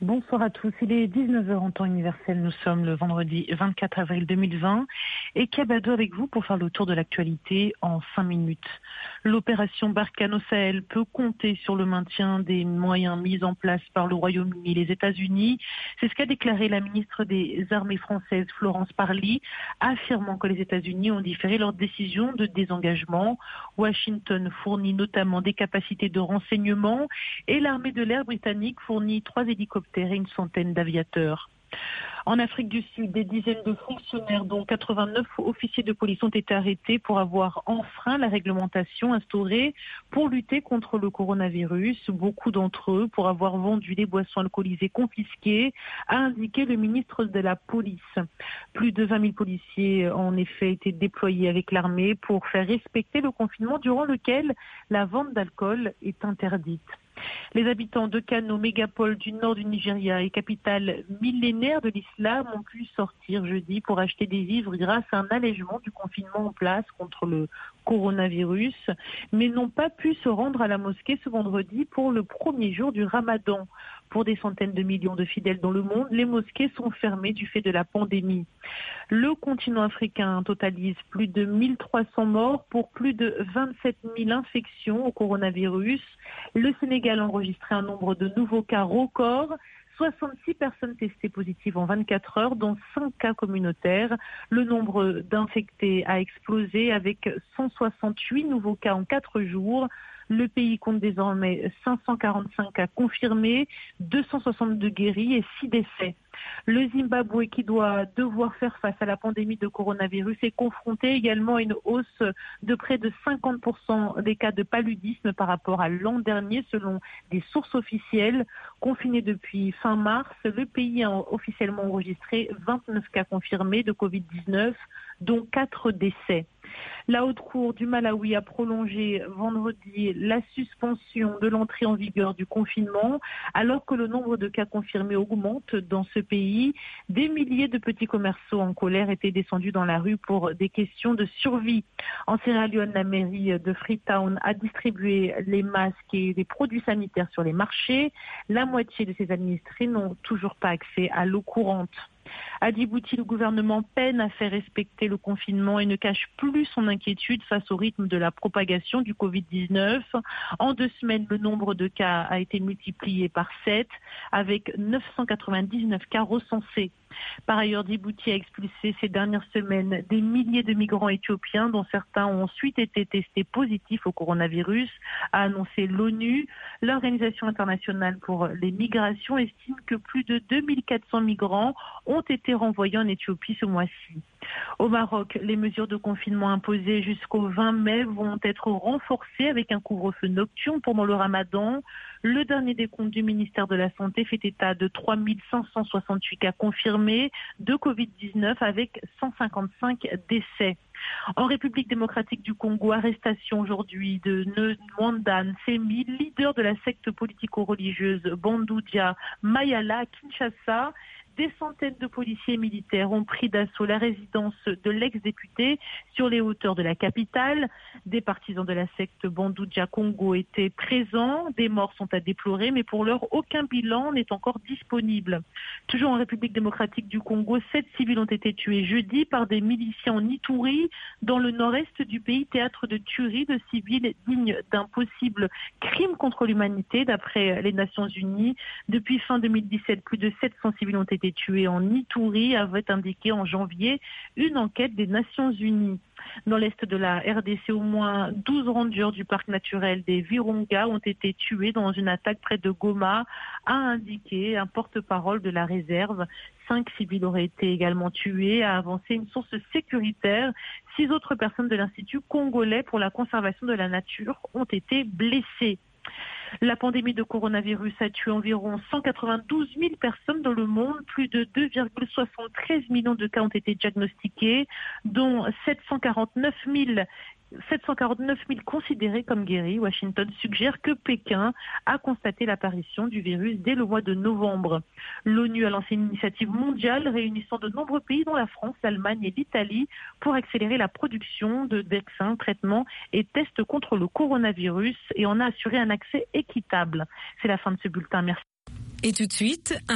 Bonsoir à tous. Il est 19h en temps universel. Nous sommes le vendredi 24 avril 2020 et Kabado avec vous pour faire le tour de l'actualité en 5 minutes. L'opération Barkhane au Sahel peut compter sur le maintien des moyens mis en place par le Royaume-Uni et les États-Unis. C'est ce qu'a déclaré la ministre des Armées françaises, Florence Parly, affirmant que les États-Unis ont différé leur décision de désengagement. Washington fournit notamment des capacités de renseignement et l'armée de l'air britannique fournit 3 hélicoptères et une centaine d'aviateurs. En Afrique du Sud, des dizaines de fonctionnaires, dont 89 officiers de police, ont été arrêtés pour avoir enfreint la réglementation instaurée pour lutter contre le coronavirus. Beaucoup d'entre eux pour avoir vendu des boissons alcoolisées confisquées, a indiqué le ministre de la Police. Plus de 20 000 policiers ont en effet été déployés avec l'armée pour faire respecter le confinement durant lequel la vente d'alcool est interdite. Les habitants de Kano, mégapole du nord du Nigeria et capitale millénaire de l'islam, ont pu sortir jeudi pour acheter des vivres grâce à un allègement du confinement en place contre le coronavirus, mais n'ont pas pu se rendre à la mosquée ce vendredi pour le premier jour du Ramadan. Pour des centaines de millions de fidèles dans le monde, les mosquées sont fermées du fait de la pandémie. Le continent africain totalise plus de 1300 morts pour plus de 27 000 infections au coronavirus. Le Sénégal a enregistré un nombre de nouveaux cas record. 66 personnes testées positives en 24 heures, dont 5 cas communautaires. Le nombre d'infectés a explosé avec 168 nouveaux cas en 4 jours. Le pays compte désormais 545 cas confirmés, 262 guéris et 6 décès. Le Zimbabwe, qui doit devoir faire face à la pandémie de coronavirus, est confronté également à une hausse de près de 50% des cas de paludisme par rapport à l'an dernier, selon des sources officielles. Confiné depuis fin mars, le pays a officiellement enregistré 29 cas confirmés de Covid-19, dont 4 décès. La Haute Cour du Malawi a prolongé vendredi la suspension de l'entrée en vigueur du confinement, alors que le nombre de cas confirmés augmente dans ce pays. Des milliers de petits commerçants en colère étaient descendus dans la rue pour des questions de survie. En Sierra Leone, la mairie de Freetown a distribué les masques et les produits sanitaires sur les marchés. La moitié de ses administrés n'ont toujours pas accès à l'eau courante. À Djibouti, le gouvernement peine à faire respecter le confinement et ne cache plus son inquiétude face au rythme de la propagation du Covid-19. En 2 semaines, le nombre de cas a été multiplié par 7, avec 999 cas recensés. Par ailleurs, Djibouti a expulsé ces dernières semaines des milliers de migrants éthiopiens, dont certains ont ensuite été testés positifs au coronavirus, a annoncé l'ONU. L'Organisation internationale pour les migrations estime que plus de 2400 migrants ont été renvoyés en Éthiopie ce mois-ci. Au Maroc, les mesures de confinement imposées jusqu'au 20 mai vont être renforcées avec un couvre-feu nocturne pendant le Ramadan. Le dernier décompte du ministère de la Santé fait état de 3 568 cas confirmés de Covid-19 avec 155 décès. En République démocratique du Congo, arrestation aujourd'hui de Nwanda Nsemi, leader de la secte politico-religieuse Bandoudia Mayala à Kinshasa. Des centaines de policiers et militaires ont pris d'assaut la résidence de l'ex-député sur les hauteurs de la capitale. Des partisans de la secte Bandoudia Congo étaient présents. Des morts sont à déplorer, mais pour l'heure, aucun bilan n'est encore disponible. Toujours en République démocratique du Congo, 7 civils ont été tués jeudi par des miliciens en Ituri, dans le nord-est du pays, théâtre de tueries de civils dignes d'un possible crime contre l'humanité, d'après les Nations Unies. Depuis fin 2017, plus de 700 civils ont été tués en Ituri, avait indiqué en janvier une enquête des Nations Unies. Dans l'est de la RDC, au moins 12 rangers du parc naturel des Virunga ont été tués dans une attaque près de Goma, a indiqué un porte-parole de la réserve. 5 civils auraient été également tués, a avancé une source sécuritaire. 6 autres personnes de l'Institut congolais pour la conservation de la nature ont été blessées. La pandémie de coronavirus a tué environ 192 000 personnes dans le monde. Plus de 2,73 millions de cas ont été diagnostiqués, dont 749 000 considérés comme guéris. Washington suggère que Pékin a constaté l'apparition du virus dès le mois de novembre. L'ONU a lancé une initiative mondiale réunissant de nombreux pays, dont la France, l'Allemagne et l'Italie, pour accélérer la production de vaccins, traitements et tests contre le coronavirus et en a assuré un accès équitable. C'est la fin de ce bulletin. Merci. Et tout de suite,